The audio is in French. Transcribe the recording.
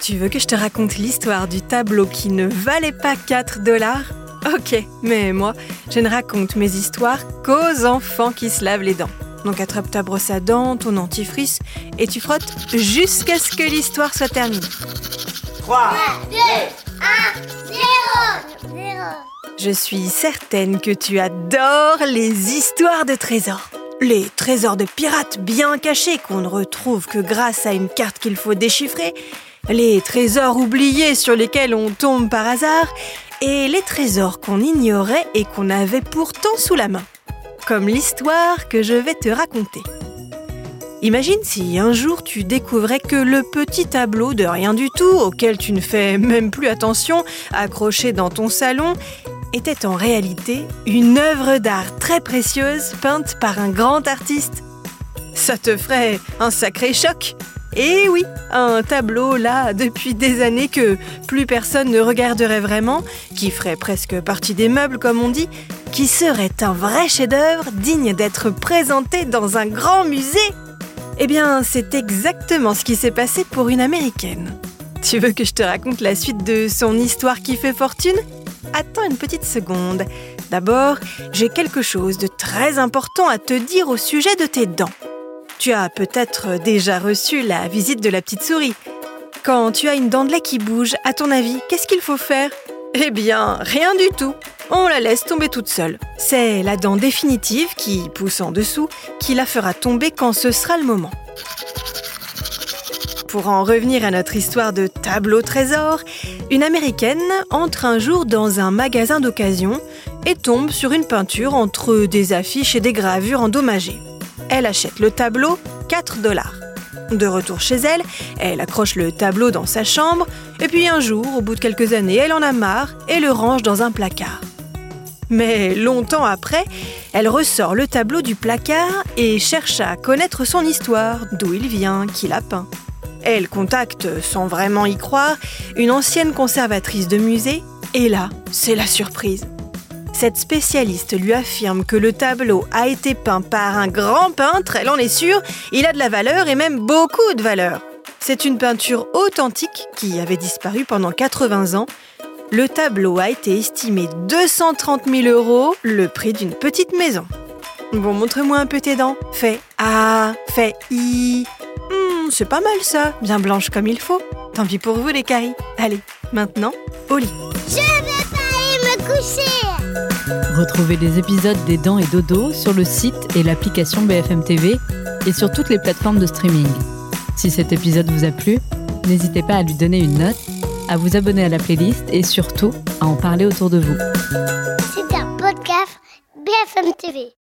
Tu veux que je te raconte l'histoire du tableau qui ne valait pas 4 $? Ok, mais moi, je ne raconte mes histoires qu'aux enfants qui se lavent les dents. Donc attrape ta brosse à dents, ton dentifrice, et tu frottes jusqu'à ce que l'histoire soit terminée. 3, 2, 1, 0. Je suis certaine que tu adores les histoires de trésors. Les trésors de pirates bien cachés qu'on ne retrouve que grâce à une carte qu'il faut déchiffrer, les trésors oubliés sur lesquels on tombe par hasard, et les trésors qu'on ignorait et qu'on avait pourtant sous la main. Comme l'histoire que je vais te raconter. Imagine si un jour tu découvrais que le petit tableau de rien du tout, auquel tu ne fais même plus attention, accroché dans ton salon, était en réalité une œuvre d'art très précieuse peinte par un grand artiste. Ça te ferait un sacré choc. Et oui, un tableau là depuis des années que plus personne ne regarderait vraiment, qui ferait presque partie des meubles comme on dit, qui serait un vrai chef-d'œuvre digne d'être présenté dans un grand musée. Eh bien, c'est exactement ce qui s'est passé pour une Américaine. Tu veux que je te raconte la suite de son histoire qui fait fortune ? Attends une petite seconde. D'abord, j'ai quelque chose de très important à te dire au sujet de tes dents. Tu as peut-être déjà reçu la visite de la petite souris. Quand tu as une dent de lait qui bouge, à ton avis, qu'est-ce qu'il faut faire ? Eh bien, rien du tout. On la laisse tomber toute seule. C'est la dent définitive qui pousse en dessous qui la fera tomber quand ce sera le moment. Pour en revenir à notre histoire de tableau trésor, une Américaine entre un jour dans un magasin d'occasion et tombe sur une peinture entre des affiches et des gravures endommagées. Elle achète le tableau, 4 $. De retour chez elle, elle accroche le tableau dans sa chambre et puis un jour, au bout de quelques années, elle en a marre et le range dans un placard. Mais longtemps après, elle ressort le tableau du placard et cherche à connaître son histoire, d'où il vient, qui l'a peint. Elle contacte, sans vraiment y croire, une ancienne conservatrice de musée et là, c'est la surprise. Cette spécialiste lui affirme que le tableau a été peint par un grand peintre, elle en est sûre, il a de la valeur et même beaucoup de valeur. C'est une peinture authentique qui avait disparu pendant 80 ans. Le tableau a été estimé 230 000 €, le prix d'une petite maison. Bon, montre-moi un peu tes dents. Fais A, fais I. C'est pas mal ça, bien blanche comme il faut. Tant pis pour vous les caries. Allez, maintenant, au lit. Je vais pas aller me coucher. Retrouvez les épisodes des Dents et Dodo sur le site et l'application BFM TV et sur toutes les plateformes de streaming. Si cet épisode vous a plu, n'hésitez pas à lui donner une note, à vous abonner à la playlist et surtout à en parler autour de vous. C'est un podcast BFM TV.